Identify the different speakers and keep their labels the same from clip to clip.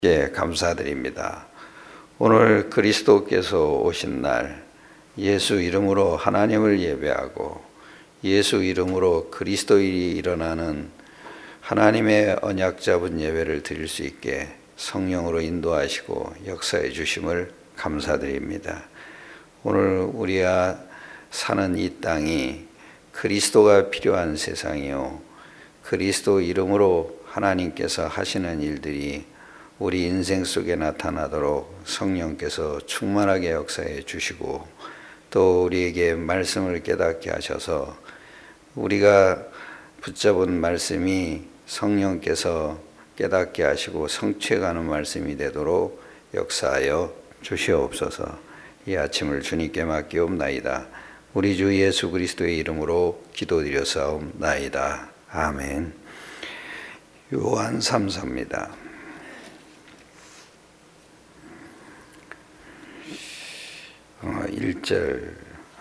Speaker 1: 예, 감사드립니다. 오늘 그리스도께서 오신 날 예수 이름으로 하나님을 예배하고 예수 이름으로 그리스도인이 일어나는 하나님의 언약 잡은 예배를 드릴 수 있게 성령으로 인도하시고 역사해 주심을 감사드립니다. 오늘 우리가 사는 이 땅이 그리스도가 필요한 세상이요, 그리스도 이름으로 하나님께서 하시는 일들이 우리 인생 속에 나타나도록 성령께서 충만하게 역사해 주시고, 또 우리에게 말씀을 깨닫게 하셔서 우리가 붙잡은 말씀이 성령께서 깨닫게 하시고 성취해가는 말씀이 되도록 역사하여 주시옵소서. 이 아침을 주님께 맡기옵나이다. 우리 주 예수 그리스도의 이름으로 기도드려사옵나이다. 아멘. 요한 3서입니다. 1절,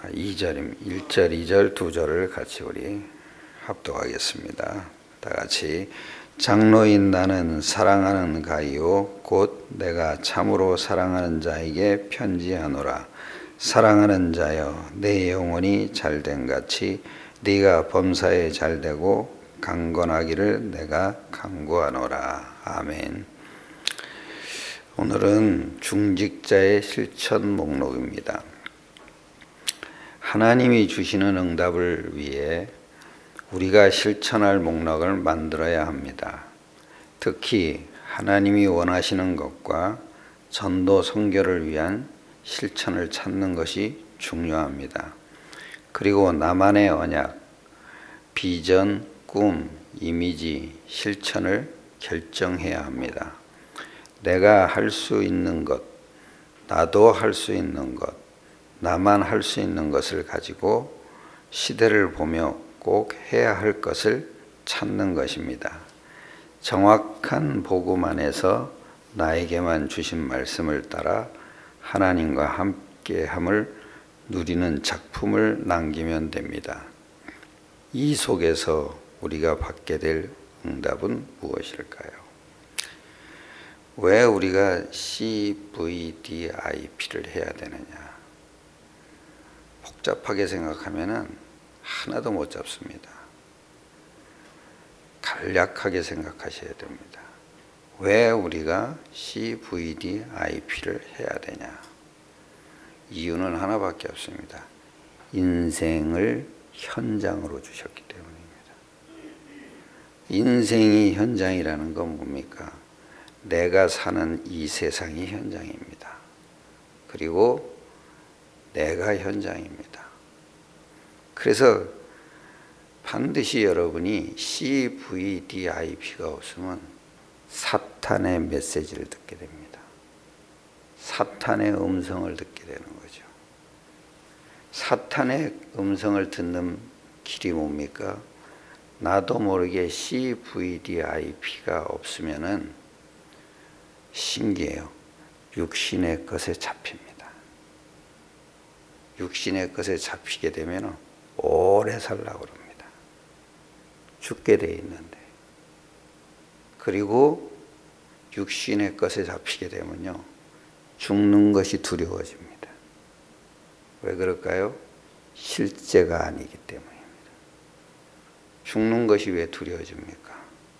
Speaker 1: 2절, 2절을 같이 우리 합독하겠습니다. 다 같이. 장로인 나는 사랑하는 가이요 곧 내가 참으로 사랑하는 자에게 편지하노라. 사랑하는 자여, 내 영혼이 잘된 같이 네가 범사에 잘되고 강건하기를 내가 간구하노라. 아멘. 오늘은 중직자의 실천 목록입니다. 하나님이 주시는 응답을 위해 우리가 실천할 목록을 만들어야 합니다. 특히 하나님이 원하시는 것과 전도 선교를 위한 실천을 찾는 것이 중요합니다. 그리고 나만의 언약, 비전, 꿈, 이미지, 실천을 결정해야 합니다. 내가 할 수 있는 것, 나도 할 수 있는 것, 나만 할 수 있는 것을 가지고 시대를 보며 꼭 해야 할 것을 찾는 것입니다. 정확한 복음 안에서 나에게만 주신 말씀을 따라 하나님과 함께함을 누리는 작품을 남기면 됩니다. 이 속에서 우리가 받게 될 응답은 무엇일까요? 왜 우리가 CVDIP를 해야 되느냐? 복잡하게 생각하면 하나도 못 잡습니다. 간략하게 생각하셔야 됩니다. 왜 우리가 CVDIP를 해야 되냐? 이유는 하나밖에 없습니다. 인생을 현장으로 주셨기 때문입니다. 인생이 현장이라는 건 뭡니까? 내가 사는 이 세상이 현장입니다. 그리고 내가 현장입니다. 그래서 반드시 여러분이 CVDIP가 없으면 사탄의 메시지를 듣게 됩니다. 사탄의 음성을 듣게 되는 거죠. 사탄의 음성을 듣는 길이 뭡니까? 나도 모르게 CVDIP가 없으면은 신기해요. 육신의 것에 잡힙니다. 육신의 것에 잡히게 되면 오래 살라고 합니다. 죽게 돼 있는데. 그리고 육신의 것에 잡히게 되면요, 죽는 것이 두려워집니다. 왜 그럴까요? 실제가 아니기 때문입니다. 죽는 것이 왜 두려워집니까?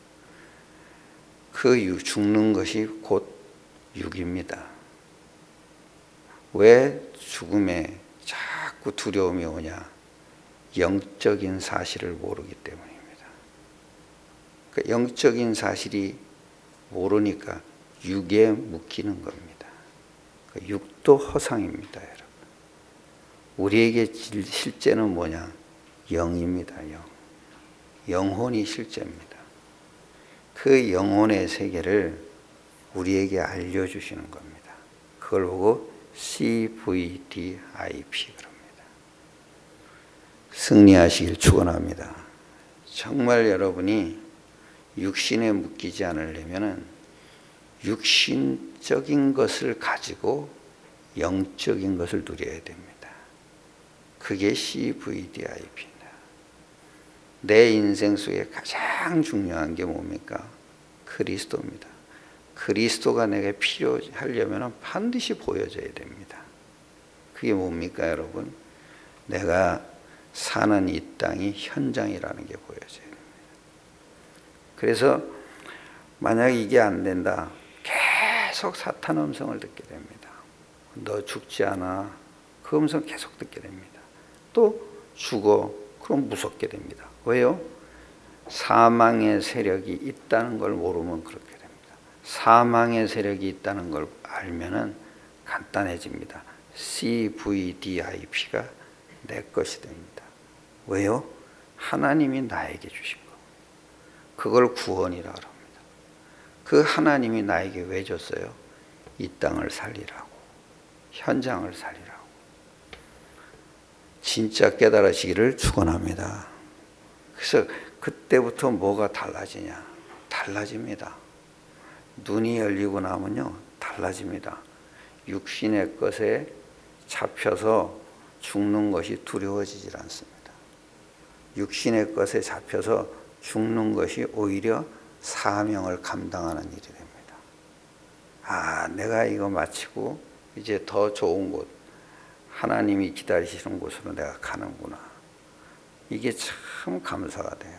Speaker 1: 그 죽는 것이 곧 육입니다. 왜 죽음에 자꾸 두려움이 오냐? 영적인 사실을 모르기 때문입니다. 그 영적인 사실이 모르니까 육에 묶이는 겁니다. 그 육도 허상입니다, 여러분. 우리에게 실제는 뭐냐? 영입니다, 영. 영혼이 실제입니다. 그 영혼의 세계를 우리에게 알려주시는 겁니다. 그걸 보고 CVDIP 그럽니다. 승리하시길 축원합니다. 정말 여러분이 육신에 묶이지 않으려면 육신적인 것을 가지고 영적인 것을 누려야 됩니다. 그게 CVDIP입니다. 내 인생 속에 가장 중요한 게 뭡니까? 그리스도입니다. 그리스도가 내게 필요하려면 반드시 보여져야 됩니다. 그게 뭡니까, 여러분? 내가 사는 이 땅이 현장이라는 게 보여져야 됩니다. 그래서 만약 이게 안 된다, 계속 사탄 음성을 듣게 됩니다. 너 죽지 않아. 그 음성 계속 듣게 됩니다. 또 죽어. 그럼 무섭게 됩니다. 왜요? 사망의 세력이 있다는 걸 모르면 그렇게 됩니다. 사망의 세력이 있다는 걸 알면은 간단해집니다. CVDIP가 내 것이 됩니다. 왜요? 하나님이 나에게 주신 거. 그걸 구원이라 그럽니다. 그 하나님이 나에게 왜 줬어요? 이 땅을 살리라고. 현장을 살리라고. 진짜 깨달으시기를 축원합니다. 그래서 그때부터 뭐가 달라지냐? 달라집니다. 눈이 열리고 나면요, 달라집니다. 육신의 것에 잡혀서 죽는 것이 두려워지질 않습니다. 육신의 것에 잡혀서 죽는 것이 오히려 사명을 감당하는 일이 됩니다. 아, 내가 이거 마치고 이제 더 좋은 곳, 하나님이 기다리시는 곳으로 내가 가는구나. 이게 참 감사가 돼요.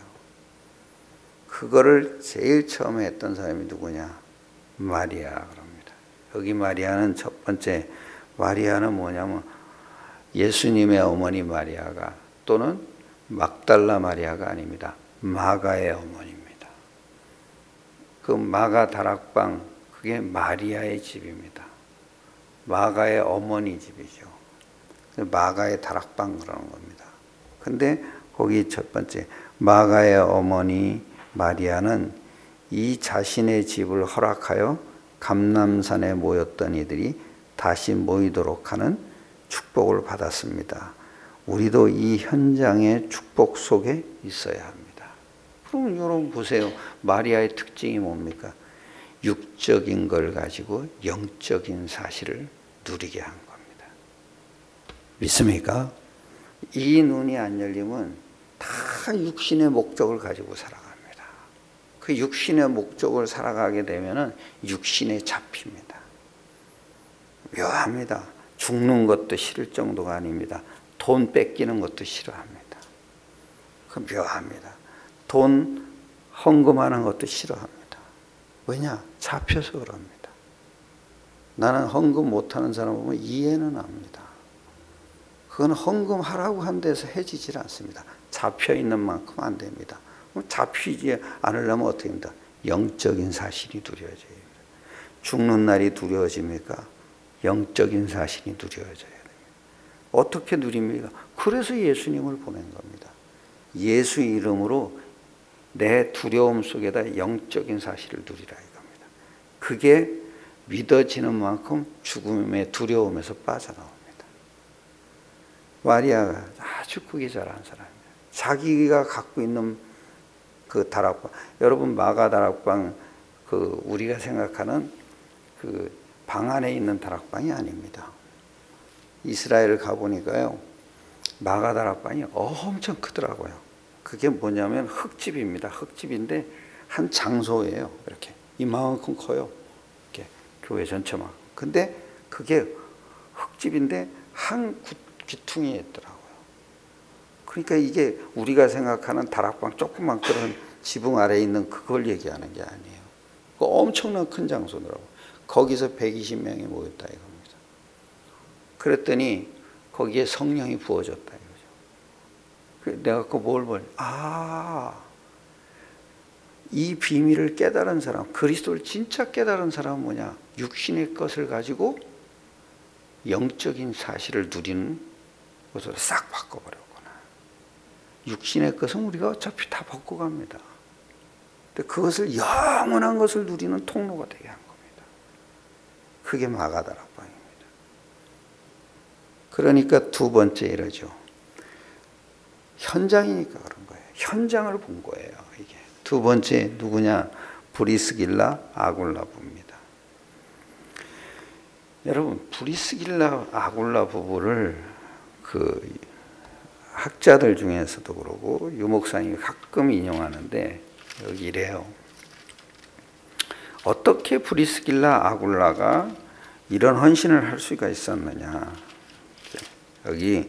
Speaker 1: 그거를 제일 처음에 했던 사람이 누구냐? 마리아 그럽니다. 여기 마리아는 첫 번째, 마리아는 뭐냐면 예수님의 어머니 마리아가, 또는 막달라 마리아가 아닙니다. 마가의 어머니입니다. 그 마가 다락방, 그게 마리아의 집입니다. 마가의 어머니 집이죠. 마가의 다락방 그러는 겁니다. 근데 거기 첫 번째, 마가의 어머니 마리아는 이 자신의 집을 허락하여 감람산에 모였던 이들이 다시 모이도록 하는 축복을 받았습니다. 우리도 이 현장의 축복 속에 있어야 합니다. 그럼 여러분 보세요. 마리아의 특징이 뭡니까? 육적인 걸 가지고 영적인 사실을 누리게 한 겁니다. 믿습니까? 이 눈이 안 열리면 다 육신의 목적을 가지고 살아갑니다. 그 육신의 목적을 살아가게 되면은 육신에 잡힙니다. 묘합니다. 죽는 것도 싫을 정도가 아닙니다. 돈 뺏기는 것도 싫어합니다. 그 묘합니다. 돈 헌금하는 것도 싫어합니다. 왜냐? 잡혀서 그럽니다. 나는 헌금 못하는 사람 보면 이해는 합니다. 그건 헌금하라고 한 데서 해지질 않습니다. 잡혀있는 만큼 안 됩니다. 잡히지 않으려면 어떻게 됩니까? 영적인 사실이 두려워져야 됩니다. 죽는 날이 두려워집니까? 영적인 사실이 두려워져야 됩니다. 어떻게 누립니까? 그래서 예수님을 보낸 겁니다. 예수 이름으로 내 두려움 속에다 영적인 사실을 누리라 이겁니다. 그게 믿어지는 만큼 죽음의 두려움에서 빠져나옵니다. 마리아가 아주 그게 잘한 사람입니다. 자기가 갖고 있는 그 다락방, 여러분 마가 다락방, 그 우리가 생각하는 그 방 안에 있는 다락방이 아닙니다. 이스라엘을 가보니까요, 마가 다락방이 엄청 크더라고요. 그게 뭐냐면 흙집입니다. 흙집인데 한 장소예요. 이렇게 이만큼 커요. 이렇게 교회 전체만. 근데 그게 흙집인데 한 귀퉁이에 있더라고요. 그러니까 이게 우리가 생각하는 다락방 조그만 그런 지붕 아래에 있는 그걸 얘기하는 게 아니에요. 그 엄청난 큰 장소더라고요. 거기서 120명이 모였다 이겁니다. 그랬더니 거기에 성령이 부어졌다 이거죠. 내가 그 뭘 보니, 이 비밀을 깨달은 사람, 그리스도를 진짜 깨달은 사람은 뭐냐? 육신의 것을 가지고 영적인 사실을 누리는 것으로 싹 바꿔버렸구나. 육신의 것은 우리가 어차피 다 벗고 갑니다. 근데 그것을 영원한 것을 누리는 통로가 되게 한 겁니다. 그게 마가다락방입니다. 그러니까 두 번째 이러죠. 현장이니까 그런 거예요. 현장을 본 거예요. 이게 두 번째 누구냐? 브리스길라 아굴라 부부입니다. 여러분, 브리스길라 아굴라 부부를 그 학자들 중에서도 그러고 유목사님이 가끔 인용하는데 여기 이래요. 어떻게 브리스길라 아굴라가 이런 헌신을 할 수가 있었느냐. 여기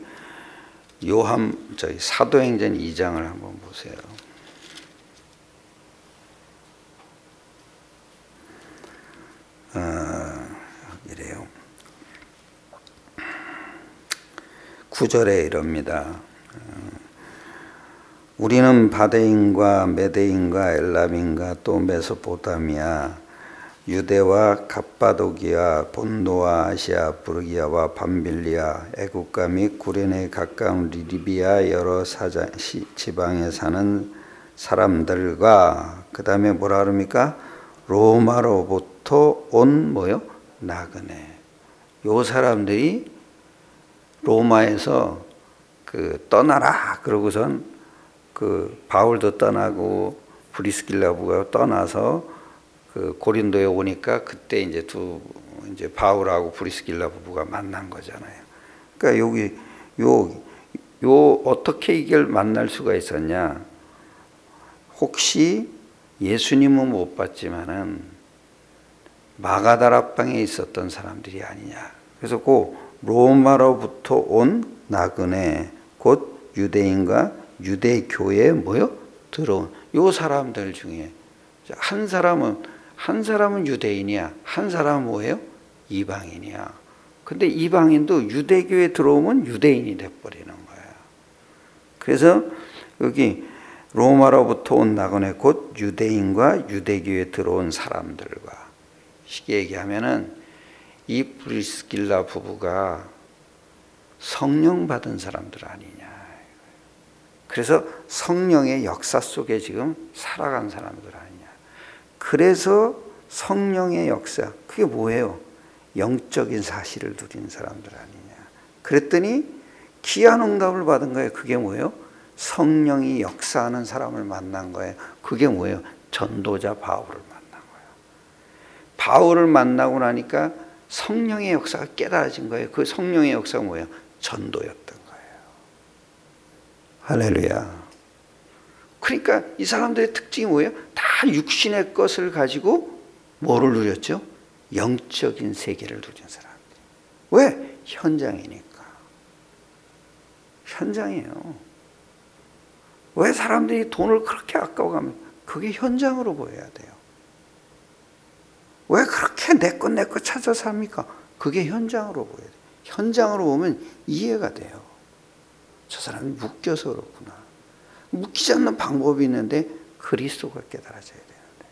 Speaker 1: 사도행전 2장을 한번 보세요. 이래요. 9절에 이럽니다. 우리는 바데인과 메데인과 엘람인과 또 메소포타미아, 유대와 갑바도기아, 본도와 아시아, 부르기아와 밤빌리아, 애국가 및 구레네 가까운 리비아 여러 지방에 사는 사람들과 그 다음에 뭐라 그럽니까? 로마로부터 온 나그네. 요 사람들이 로마에서 떠나라 그러고선 바울도 떠나고 브리스길라부가 떠나서 고린도에 오니까 그때 이제 바울하고 브리스길라 부부가 만난 거잖아요. 그러니까 여기 어떻게 이걸 만날 수가 있었냐? 혹시 예수님은 못 봤지만은 마가다라 방에 있었던 사람들이 아니냐. 그래서 로마로부터 온 나그네, 곧 유대인과 유대교에 들어온 요 사람들 중에 한 사람은 유대인이야. 한 사람은 뭐예요? 이방인이야. 근데 이방인도 유대교에 들어오면 유대인이 돼버리는 거야. 그래서 여기 로마로부터 온 나그네 곧 유대인과 유대교에 들어온 사람들과 쉽게 얘기하면은 이 브리스길라 부부가 성령 받은 사람들 아니냐. 그래서 성령의 역사 속에 지금 살아간 사람들 아니냐. 그래서 성령의 역사, 그게 뭐예요? 영적인 사실을 누린 사람들 아니냐. 그랬더니 귀한 응답을 받은 거예요. 그게 뭐예요? 성령이 역사하는 사람을 만난 거예요. 그게 뭐예요? 전도자 바울을 만난 거예요. 바울을 만나고 나니까 성령의 역사가 깨달아진 거예요. 그 성령의 역사가 뭐예요? 전도였던 거예요. 할렐루야. 그러니까 이 사람들의 특징이 뭐예요? 다 육신의 것을 가지고 뭐를 누렸죠? 영적인 세계를 누린 사람들. 왜? 현장이니까. 현장이에요. 왜 사람들이 돈을 그렇게 아까워가면 그게 현장으로 보여야 돼요. 왜 그렇게 내 것 찾아서 합니까? 그게 현장으로 보여야 돼요. 현장으로 보면 이해가 돼요. 저 사람이 묶여서 그렇구나. 묶이지 않는 방법이 있는데 그리스도가 깨달아져야 되는데.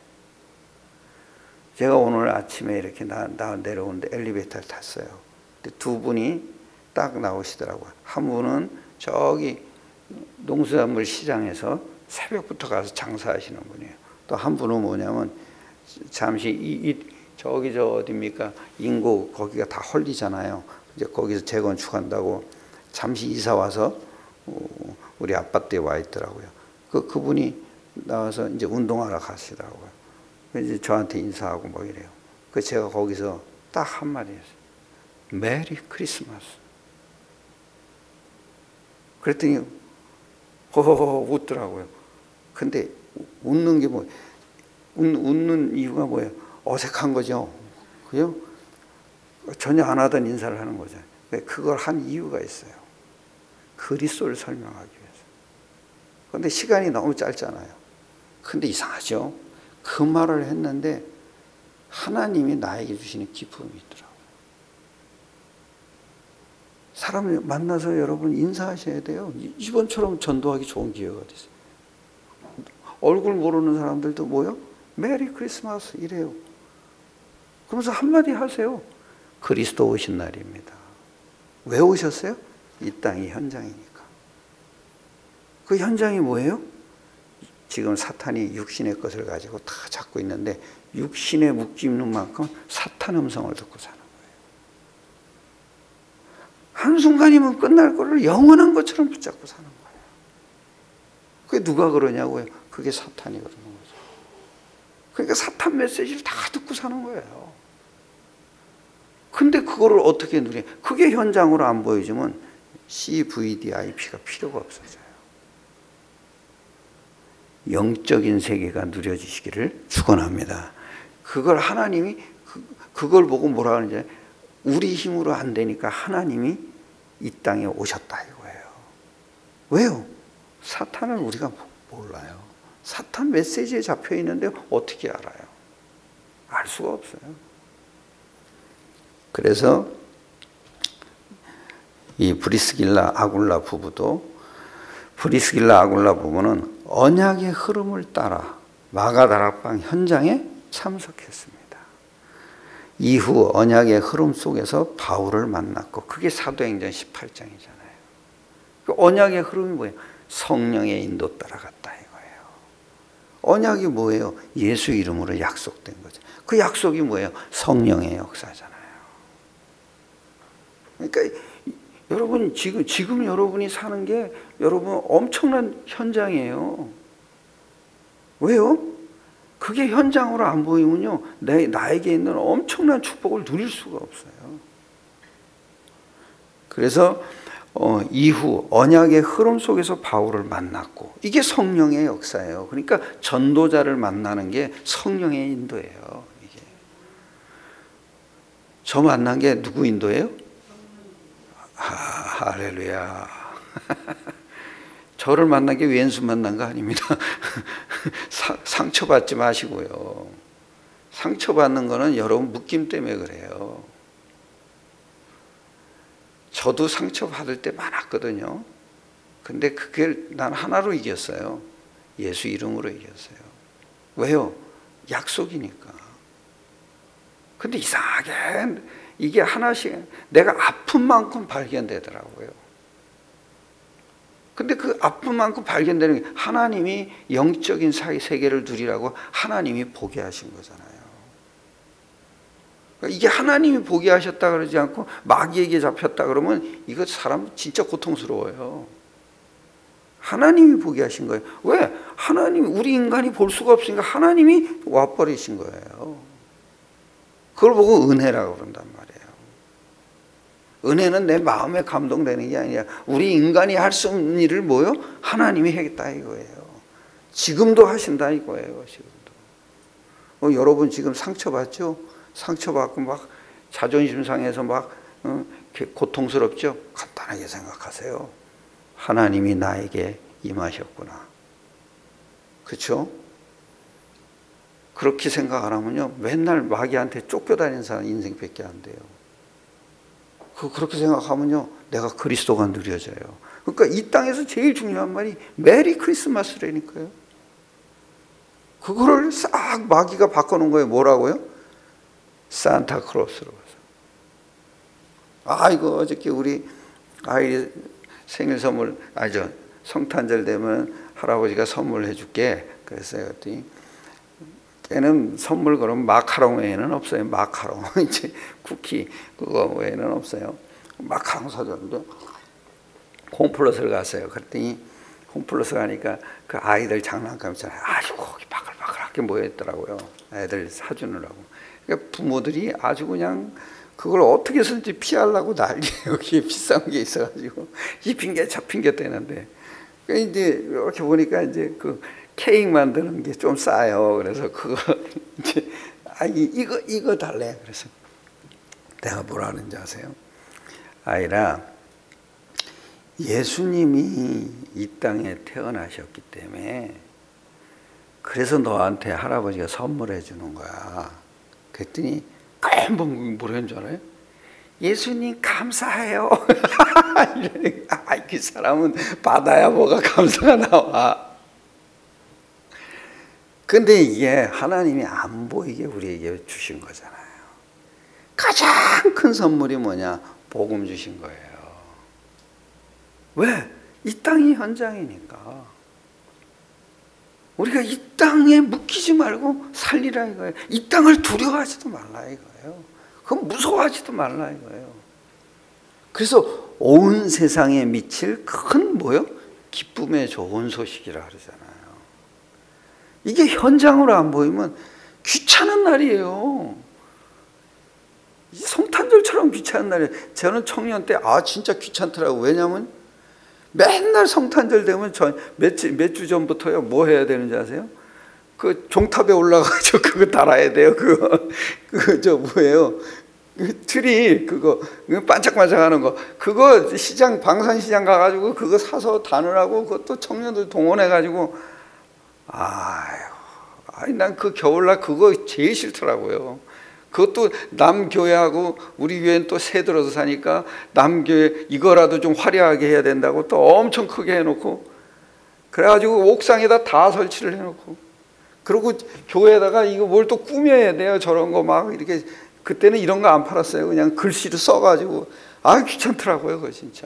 Speaker 1: 제가 오늘 아침에 이렇게 내려오는데 엘리베이터를 탔어요. 근데 두 분이 딱 나오시더라고요. 한 분은 저기 농수산물 시장에서 새벽부터 가서 장사하시는 분이에요. 또 한 분은 뭐냐면 잠시 저기 어디입니까? 인고 거기가 다 헐리잖아요. 이제 거기서 재건축한다고 잠시 이사 와서 우리 아파트에 와 있더라고요. 그분이 나와서 이제 운동하러 가시더라고요. 이제 저한테 인사하고 뭐 이래요. 제가 거기서 딱 한마디 했어요. 메리 크리스마스. 그랬더니 호호호 웃더라고요. 근데 웃는 게 웃는 이유가 뭐예요? 어색한 거죠. 그죠? 전혀 안 하던 인사를 하는 거죠. 그걸 한 이유가 있어요. 그리스도를 설명하기 위해서. 그런데 시간이 너무 짧잖아요. 근데 이상하죠. 그 말을 했는데 하나님이 나에게 주시는 기쁨이 있더라고요. 사람을 만나서 여러분 인사하셔야 돼요. 이번처럼 전도하기 좋은 기회가 됐어요. 얼굴 모르는 사람들도 뭐요? 메리 크리스마스 이래요. 그러면서 한마디 하세요. 그리스도 오신 날입니다. 왜 오셨어요? 이 땅이 현장이니까. 그 현장이 뭐예요? 지금 사탄이 육신의 것을 가지고 다 잡고 있는데 육신에 묶이는 만큼 사탄 음성을 듣고 사는 거예요. 한순간이면 끝날 거를 영원한 것처럼 붙잡고 사는 거예요. 그게 누가 그러냐고요? 그게 사탄이 그러는 거죠. 그러니까 사탄 메시지를 다 듣고 사는 거예요. 근데 그거를 어떻게 누려? 그게 현장으로 안 보여주면 CVDIP가 필요가 없어져요. 영적인 세계가 누려지시기를 축원합니다. 그걸 하나님이 그걸 보고 뭐라 하는지, 우리 힘으로 안 되니까 하나님이 이 땅에 오셨다 이거예요. 왜요? 사탄을 우리가 몰라요. 사탄 메시지에 잡혀 있는데 어떻게 알아요? 알 수가 없어요. 그래서 이 브리스길라 아굴라 부부도, 브리스길라 아굴라 부부는 언약의 흐름을 따라 마가다락방 현장에 참석했습니다. 이후 언약의 흐름 속에서 바울을 만났고, 그게 사도행전 18장이잖아요. 그 언약의 흐름이 뭐예요? 성령의 인도 따라갔다 이거예요. 언약이 뭐예요? 예수 이름으로 약속된 거죠. 그 약속이 뭐예요? 성령의 역사잖아요. 그러니까 여러분 지금 여러분이 사는 게 여러분 엄청난 현장이에요. 왜요? 그게 현장으로 안 보이면요, 나에게 있는 엄청난 축복을 누릴 수가 없어요. 그래서 이후 언약의 흐름 속에서 바울을 만났고, 이게 성령의 역사예요. 그러니까 전도자를 만나는 게 성령의 인도예요. 이게. 저 만난 게 누구 인도예요? 할렐루야. 저를 만난 게 왼수 만난 거 아닙니다. 상처받지 마시고요. 상처받는 거는 여러분 묶임 때문에 그래요. 저도 상처받을 때 많았거든요. 근데 그게 난 하나로 이겼어요. 예수 이름으로 이겼어요. 왜요? 약속이니까. 근데 이상하게 이게 하나씩 내가 아픈 만큼 발견되더라고요. 근데 그 아픈 만큼 발견되는 게 하나님이 영적인 세계를 누리라고 하나님이 보게 하신 거잖아요. 이게 하나님이 보게 하셨다 그러지 않고 마귀에게 잡혔다 그러면 이거 사람 진짜 고통스러워요. 하나님이 보게 하신 거예요. 왜? 하나님이, 우리 인간이 볼 수가 없으니까 하나님이 와버리신 거예요. 그걸 보고 은혜라고 그런단 말이에요. 은혜는 내 마음에 감동되는 게 아니라 우리 인간이 할 수 없는 일을 뭐요? 하나님이 하겠다 이거예요. 지금도 하신다 이거예요. 지금도. 여러분 지금 상처받죠? 상처받고 막 자존심 상해서 막 고통스럽죠? 간단하게 생각하세요. 하나님이 나에게 임하셨구나. 그렇죠? 그렇게 생각 안 하면요, 맨날 마귀한테 쫓겨다니는 사람 인생밖에 안 돼요. 그렇게 생각하면요, 내가 그리스도가 누려져요. 그러니까 이 땅에서 제일 중요한 말이 메리 크리스마스라니까요. 그거를 싹 마귀가 바꿔놓은 거예요. 뭐라고요? 산타크로스로. 이거 어저께 우리 아이 생일 선물, 성탄절 되면 할아버지가 선물해 줄게. 그랬어요. 그랬더니 걔는 선물 그럼 마카롱 외에는 없어요. 마카롱. 이제 쿠키 그거 외에는 없어요. 마카롱 사줬는데 홈플러스를 갔어요. 그랬더니 홈플러스 가니까 그 아이들 장난감 있잖아요. 아주 거기 바글바글하게 모여있더라고요. 애들 사주느라고. 그러니까 부모들이 아주 그냥 그걸 어떻게 해서든지 피하려고 난리예요. 여기에 비싼 게 있어가지고 이 핑계 저 핑계 대는데, 그러니까 이제 이렇게 보니까 이제 그 케이크 만드는 게 좀 싸요. 그래서 그거 이제 이거 달래. 그래서 내가 뭐라 하는지 아세요? 아이라, 예수님이 이 땅에 태어나셨기 때문에 그래서 너한테 할아버지가 선물해 주는 거야. 그랬더니 금방 뭐라 하는 줄 알아요? 예수님 감사해요. 그 사람은 받아야 뭐가 감사가 나와. 근데 이게 하나님이 안 보이게 우리에게 주신 거잖아요. 가장 큰 선물이 뭐냐? 복음 주신 거예요. 왜? 이 땅이 현장이니까. 우리가 이 땅에 묶이지 말고 살리라 이거예요. 이 땅을 두려워하지도 말라 이거예요. 그건 무서워하지도 말라 이거예요. 그래서 온 세상에 미칠 큰 뭐요? 기쁨의 좋은 소식이라 그러잖아요. 이게 현장으로 안 보이면 귀찮은 날이에요. 성탄절처럼 귀찮은 날이에요. 저는 청년 때 진짜 귀찮더라고요. 왜냐하면 맨날 성탄절 되면 몇 주 전부터요 뭐 해야 되는지 아세요? 그 종탑에 올라가서 그거 달아야 돼요. 그저 뭐예요? 그 트리 그거 반짝반짝하는 거 그거 시장 방산시장 가가지고 그거 사서 다느라고 그것도 청년들 동원해가지고 아니 난 그 겨울날 그거 제일 싫더라고요. 그것도 남교회하고 우리 교회는 또 새 들어서 사니까 남교회 이거라도 좀 화려하게 해야 된다고 또 엄청 크게 해놓고 그래가지고 옥상에다 다 설치를 해놓고 그리고 교회에다가 이거 뭘 또 꾸며야 돼요. 저런 거 막 이렇게 그때는 이런 거 안 팔았어요. 그냥 글씨로 써가지고 귀찮더라고요. 그거 진짜.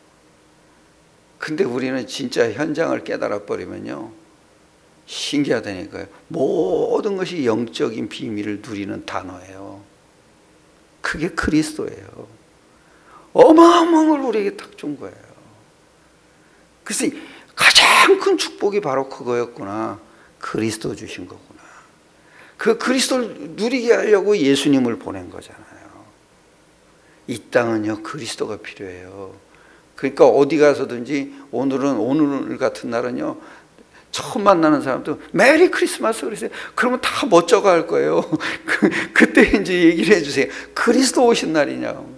Speaker 1: 근데 우리는 진짜 현장을 깨달아 버리면요 신기하다니까요. 모든 것이 영적인 비밀을 누리는 단어예요. 그게 그리스도예요. 어마어마한 걸 우리에게 딱 준 거예요. 그래서 가장 큰 축복이 바로 그거였구나. 그리스도 주신 거구나. 그 그리스도를 누리게 하려고 예수님을 보낸 거잖아요. 이 땅은요 그리스도가 필요해요. 그러니까 어디 가서든지 오늘 같은 날은요 처음 만나는 사람도 메리 크리스마스 그러세요. 그러면 다 멋져가 할 거예요. 그때 이제 얘기를 해주세요. 그리스도 오신 날이냐고.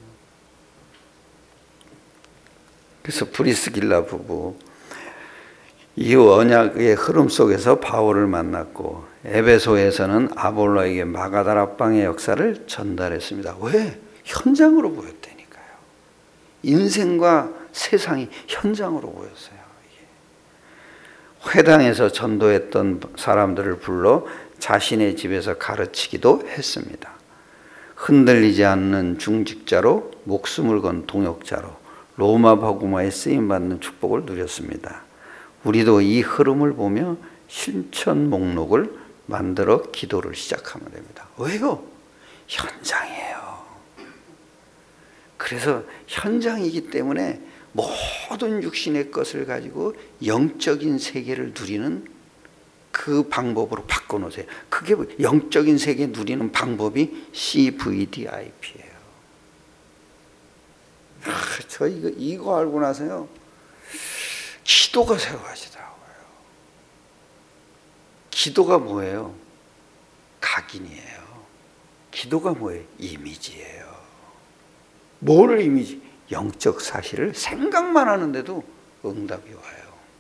Speaker 1: 그래서 브리스길라 부부 이 언약의 흐름 속에서 바울을 만났고 에베소에서는 아볼로에게 마가다락방의 역사를 전달했습니다. 왜? 현장으로 보였다니까요. 인생과 세상이 현장으로 보였어요. 회당에서 전도했던 사람들을 불러 자신의 집에서 가르치기도 했습니다. 흔들리지 않는 중직자로 목숨을 건 동역자로 로마 복음화에 쓰임받는 축복을 누렸습니다. 우리도 이 흐름을 보며 실천 목록을 만들어 기도를 시작하면 됩니다. 왜요? 현장이에요. 그래서 현장이기 때문에 모든 육신의 것을 가지고 영적인 세계를 누리는 그 방법으로 바꿔놓으세요. 그게 영적인 세계 누리는 방법이 CVDIP예요. 저 이거 알고 나서요 기도가 새로워지더라고요. 기도가 뭐예요? 각인이에요. 기도가 뭐예요? 이미지예요. 뭐를 이미지? 영적 사실을 생각만 하는데도 응답이 와요.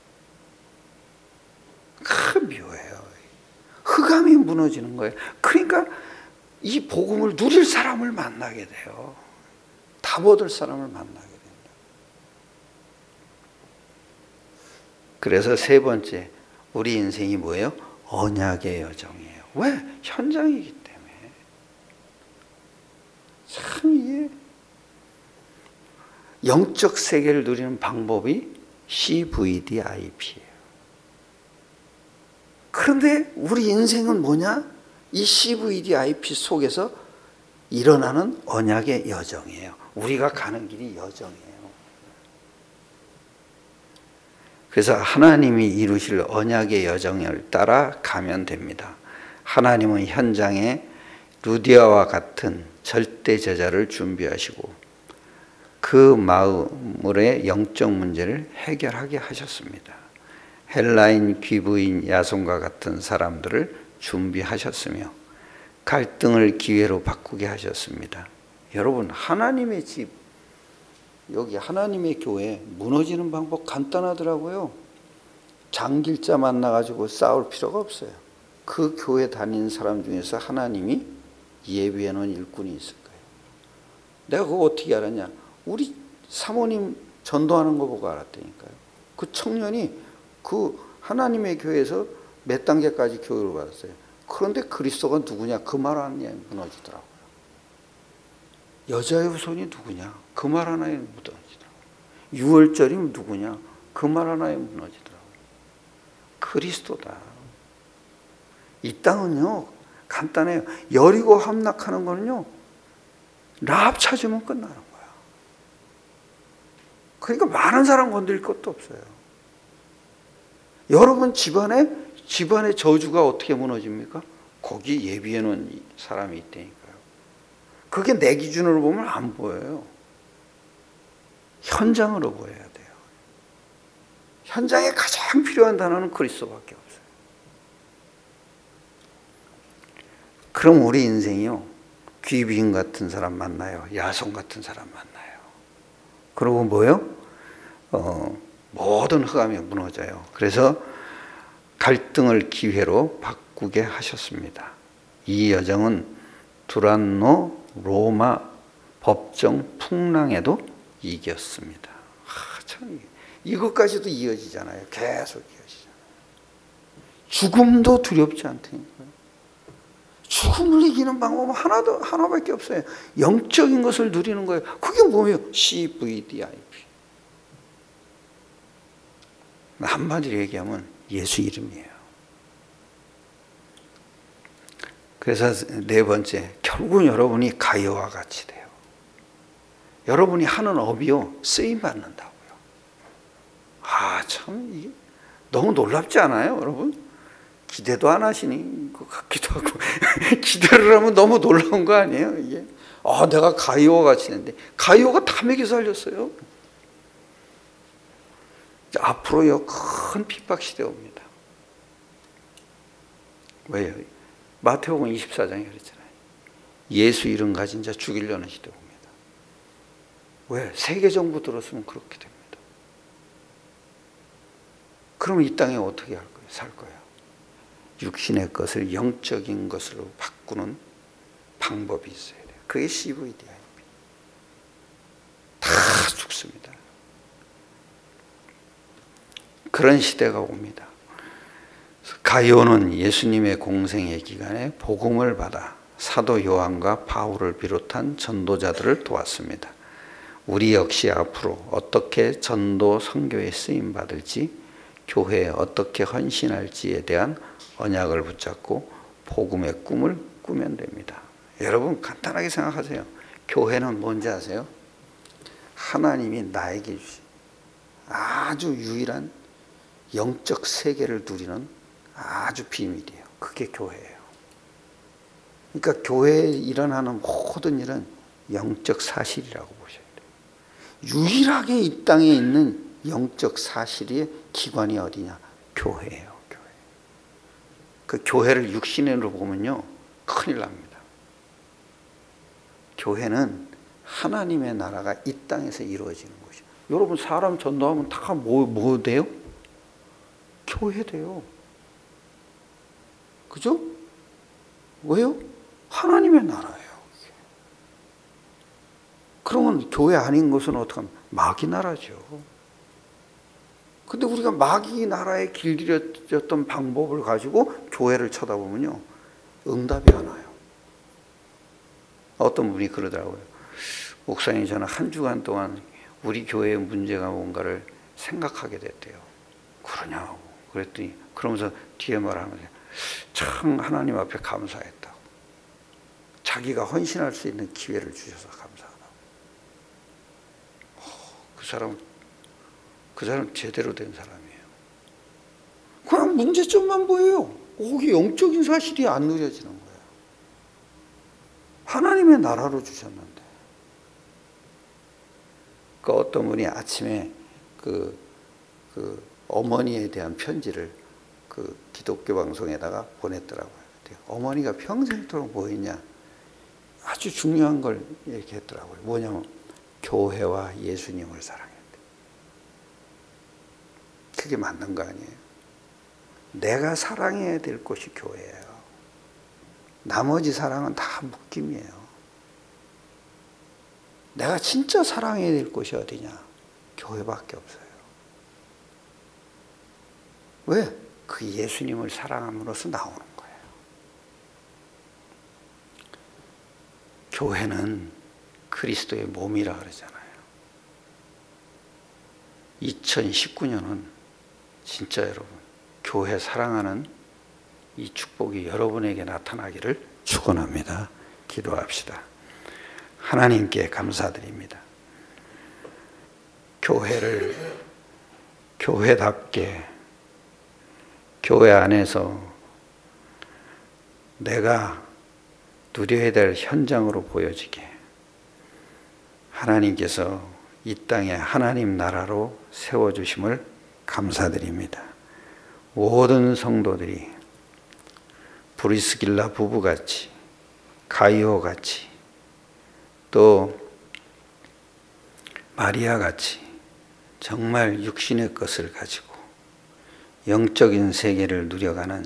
Speaker 1: 묘해요. 흑암이 무너지는 거예요. 그러니까 이 복음을 누릴 사람을 만나게 돼요. 답 얻을 사람을 만나게 됩니다. 그래서 세 번째, 우리 인생이 뭐예요? 언약의 여정이에요. 왜? 현장이기 때문에. 참 이게 영적 세계를 누리는 방법이 CVDIP예요. 그런데 우리 인생은 뭐냐? 이 CVDIP 속에서 일어나는 언약의 여정이에요. 우리가 가는 길이 여정이에요. 그래서 하나님이 이루실 언약의 여정을 따라 가면 됩니다. 하나님은 현장에 루디아와 같은 절대 제자를 준비하시고 그 마을의 영적 문제를 해결하게 하셨습니다. 헬라인 귀부인 야손과 같은 사람들을 준비하셨으며 갈등을 기회로 바꾸게 하셨습니다. 여러분, 하나님의 집, 여기 하나님의 교회 무너지는 방법 간단하더라고요. 장길자 만나가지고 싸울 필요가 없어요. 그 교회 다니는 사람 중에서 하나님이 예비해 놓은 일꾼이 있을 거예요. 내가 그거 어떻게 알았냐? 우리 사모님 전도하는 거 보고 알았다니까요. 그 청년이 그 하나님의 교회에서 몇 단계까지 교육을 받았어요. 그런데 그리스도가 누구냐? 그 말 하나에 무너지더라고요. 여자의 후손이 누구냐? 그 말 하나에 무너지더라고요. 유월절이 누구냐? 그 말 하나에 무너지더라고요. 그리스도다. 이 땅은요 간단해요. 여리고 함락하는 거는요 라합 찾으면 끝나는 거야. 그러니까 많은 사람 건드릴 것도 없어요. 여러분 집안의 저주가 어떻게 무너집니까? 거기 예비해 놓은 사람이 있다니까요. 그게 내 기준으로 보면 안 보여요. 현장으로 보여야 돼요. 현장에 가장 필요한 단어는 그리스도밖에 없어요. 그럼 우리 인생이요, 귀빈 같은 사람 만나요. 야손 같은 사람 만나요. 그리고 뭐요? 모든 흑암이 무너져요. 그래서 갈등을 기회로 바꾸게 하셨습니다. 이 여정은 두란노 로마 법정 풍랑에도 이겼습니다. 참 이것까지도 이어지잖아요. 계속 이어지잖아요. 죽음도 두렵지 않다니까요. 죽음을 이기는 방법은 하나밖에 없어요. 영적인 것을 누리는 거예요. 그게 뭐예요? CVDIP. 한마디로 얘기하면 예수 이름이에요. 그래서 네 번째, 결국은 여러분이 가이오와 같이 돼요. 여러분이 하는 업이요, 쓰임 받는다고요. 참 이게 너무 놀랍지 않아요, 여러분? 기대도 안 하시니 것 같기도 하고 기대를 하면 너무 놀라운 거 아니에요, 이게? 내가 가이오와 같이 되는데 가이오가 다 먹여 살렸어요. 앞으로요, 큰 핍박 시대 옵니다. 왜요? 마태복음 24장에 그랬잖아요. 예수 이름 가진 자 죽이려는 시대 옵니다. 왜? 세계 정부 들었으면 그렇게 됩니다. 그러면 이 땅에 어떻게 할 거예요? 살 거예요? 육신의 것을 영적인 것으로 바꾸는 방법이 있어야 돼요. 그게 CVDIP. 다 죽습니다. 그런 시대가 옵니다. 가이오는 예수님의 공생의 기간에 복음을 받아 사도 요한과 바울을 비롯한 전도자들을 도왔습니다. 우리 역시 앞으로 어떻게 전도 선교에 쓰임 받을지, 교회에 어떻게 헌신할지에 대한 언약을 붙잡고 복음의 꿈을 꾸면 됩니다. 여러분 간단하게 생각하세요. 교회는 뭔지 아세요? 하나님이 나에게 주신 아주 유일한 영적 세계를 누리는 아주 비밀이에요. 그게 교회예요. 그러니까 교회에 일어나는 모든 일은 영적 사실이라고 보셔야 돼요. 유일하게 이 땅에 있는 영적 사실의 기관이 어디냐? 교회예요. 교회. 그 교회를 육신으로 보면요, 큰일 납니다. 교회는 하나님의 나라가 이 땅에서 이루어지는 것이에요. 여러분 사람 전도하면 다 뭐 돼요? 교회 돼요. 그죠? 왜요? 하나님의 나라예요. 그러면 교회 아닌 것은 어떻게 하면 마귀 나라죠. 근데 우리가 마귀 나라에 길들여졌던 방법을 가지고 교회를 쳐다보면요, 응답이 안 와요. 어떤 분이 그러더라고요. 목사님, 저는 한 주간 동안 우리 교회의 문제가 뭔가를 생각하게 됐대요. 그러냐고. 그랬더니 그러면서 뒤에 말하면서 참 하나님 앞에 감사했다고. 자기가 헌신할 수 있는 기회를 주셔서 감사하다고. 그 사람 제대로 된 사람이에요. 그냥 문제점만 보여요. 거기 영적인 사실이 안 누려지는 거예요. 하나님의 나라로 주셨는데. 그 어떤 분이 아침에 그 어머니에 대한 편지를 그 기독교 방송에다가 보냈더라고요. 어머니가 평생토록 뭐 했냐? 아주 중요한 걸 이렇게 했더라고요. 뭐냐면 교회와 예수님을 사랑했대. 그게 맞는 거 아니에요? 내가 사랑해야 될 곳이 교회예요. 나머지 사랑은 다 묶임이에요. 내가 진짜 사랑해야 될 곳이 어디냐? 교회밖에 없어요. 왜? 그 예수님을 사랑함으로써 나오는 거예요. 교회는 그리스도의 몸이라 그러잖아요. 2019년은 진짜 여러분, 교회 사랑하는 이 축복이 여러분에게 나타나기를 축원합니다. 기도합시다. 하나님께 감사드립니다. 교회를 교회답게, 교회 안에서 내가 누려야 될 현장으로 보여지게 하나님께서 이 땅에 하나님 나라로 세워주심을 감사드립니다. 모든 성도들이 브리스길라 부부같이 가이오 같이 또 마리아 같이 정말 육신의 것을 가지고 영적인 세계를 누려가는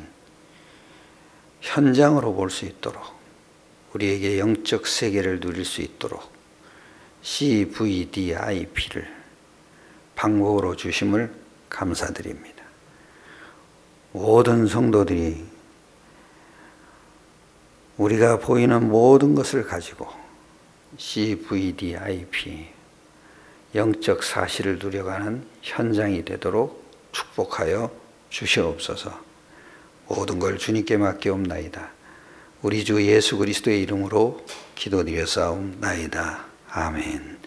Speaker 1: 현장으로 볼 수 있도록 우리에게 영적 세계를 누릴 수 있도록 CVDIP를 방법으로 주심을 감사드립니다. 모든 성도들이 우리가 보이는 모든 것을 가지고 CVDIP 영적 사실을 누려가는 현장이 되도록 축복하여 주시옵소서. 모든 걸 주님께 맡기옵나이다. 우리 주 예수 그리스도의 이름으로 기도드려 싸움나이다. 아멘.